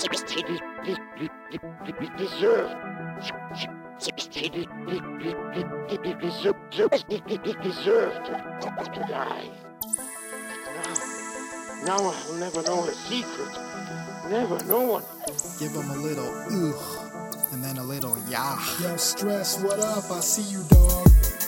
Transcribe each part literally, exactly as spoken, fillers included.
deserve. Deserve to die. Now, now I'll never know a secret. Never know one. Give him a little ugh, and then a little yah. Yo, Stress, what up? I see you, dog.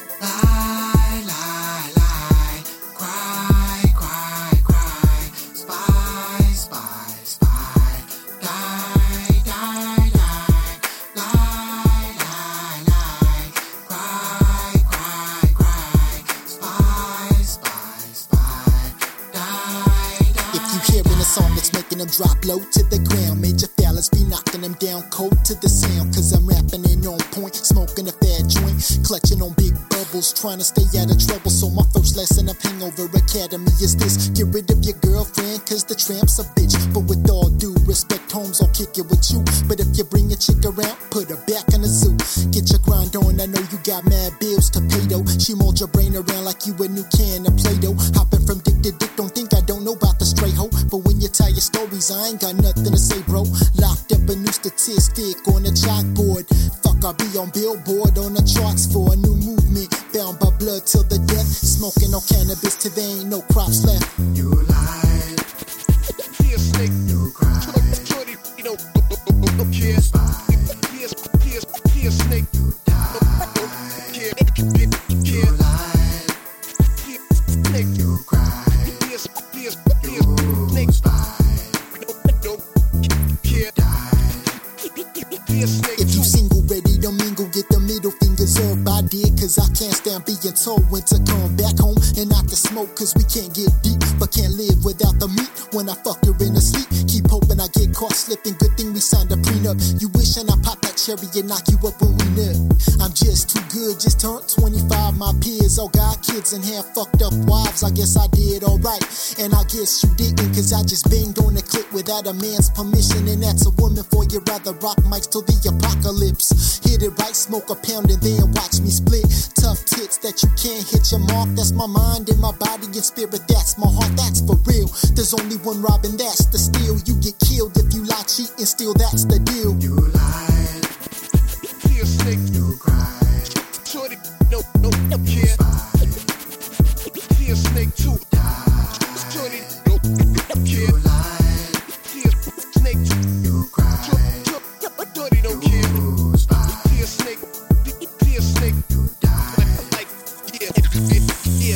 Lie, lie, lie. Cry, cry, cry. Spy, spy, spy. Die, die, die. Lie, lie, lie. Cry, cry, cry. Spy, spy, spy. Die, die. If you hearing a song that's making them drop low to the ground, major fellas be knocking them down cold to the sound. Cause I'm rapping in on point, smoking a fat joint, clutching on big bubbles, trying to stay out of trouble. So my first lesson of Hangover Academy is this: get rid of your girlfriend, cause the tramp's a bitch. But with all due respect, Holmes, I'll kick it with you. But if you bring a chick around, put her back in the zoo. Get your grind on, I know you got mad bills to pay though. She mold your brain around like you a new can of Play-Doh. Hopping from dick to dick, don't think I don't know about the stray hoe. But when you tell your stories, I ain't got nothing to say, bro. Locked up a new statistic on the chalkboard. Fuck, I'll be on Billboard on the charts for a new movement. Bound by blood till the death. Smoking no cannabis till there ain't no crops left. You lied. Be a snake. You cried. Shorty, you know, don't care. Be a, be a, be a snake. You died. Care, You care. lied. Be a snake. You cried. Be a, be a, be a snake. You spied. No, no, care. Be a snake. If you single, ready to mingle, get the middle fingers up. I did, cause I can't stand being told when to come back home and not to smoke, cause we can't get deep, but can't live without the meat. When I fuck her in the sleep, keep hoping I get caught slipping. Good thing we signed a prenup. You wishing I pop that cherry and knock you up when we nut. I'm just too good, just turned twenty-five. My peers all got kids and have fucked up wives. I guess I did alright, and I guess you didn't, cause I just banged on the clip without a man's permission. And that's a woman for you, rather rock mics till the apocalypse. Hit it right, smoke a pound and then watch me split. Tough tits that you can't hit your mark. That's my mind and my body and spirit. That's my heart, that's for real. There's only one Robin, that's the steal. You get killed if you lie, cheat, and steal, that's the deal. You lied. Be a snake. You cried. Shorty, no, no, no, You care. spied. Be a snake too. Shorty, no, no, You care. lied. Be a snake too. You cried. Shorty don't care. You spied. Be a snake. Be, be a snake. You died. Like, yeah, yeah, yeah.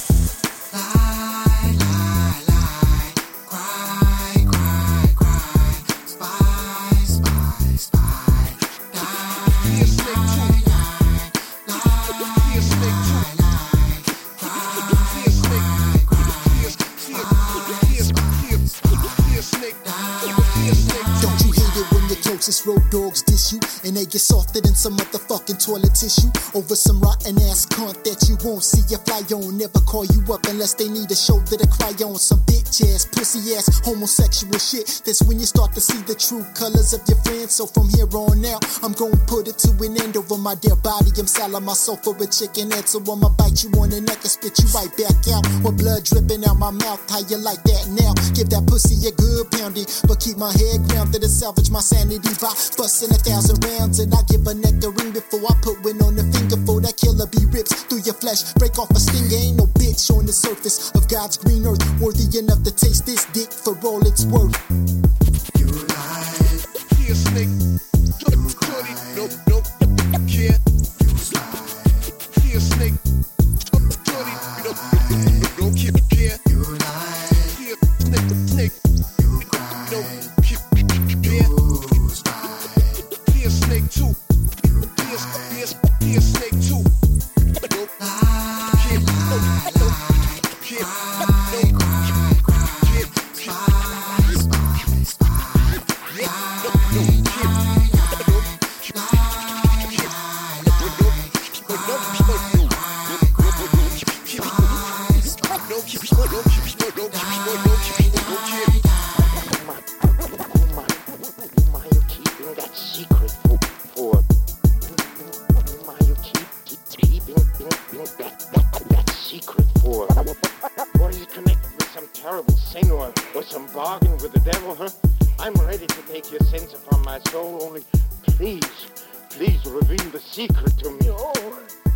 Lie, lie, lie. Cry, cry, cry. Spy, spy, spy. Die, Be a snake too. die, lie, Be a snake too. lie. Be a snake. Be a, be a, be a, be a, be a snake. Be a snake too. Don't you hate it when your closest road dogs diss you and they get softer than some motherfucking toilet tissue over some rotten ass cunt that you won't see a fly on? Never call you up unless they need a shoulder to cry on. Some bitch ass, pussy ass, homosexual shit. That's when you start to see the true colors of your friends. So from here on out, I'm gonna put it to an end over my dear body. I'm selling my soul for a chicken head, so I'ma bite you on the neck and spit you right back out with blood dripping out my mouth. How you like that now? Give that pussy a good pounding, but keep my head grounded and salvage my sanity by busting a thousand rounds. And I give a neck a ring before I put one on the finger for that killer bee rips through your flesh, break off a sting. Ain't no bitch on the surface of God's green earth worthy enough to taste this dick for all it's worth. You lied. Be a snake. Shorty, no, no, care. You spied. Be a snake. Shorty, no, no, care. You lied. Be a snake, snake. You No, cried. care. You spied. Be a snake too. You Be a, died. be a, be a snake too. No, Lie, care. No, lie, no, lie. care. Cry, cry, cry. Care. Spy, spy, spy. Yeah, Die, no, no, care. die, I'm ready to take your sins upon my soul, only please, please reveal the secret to me. No.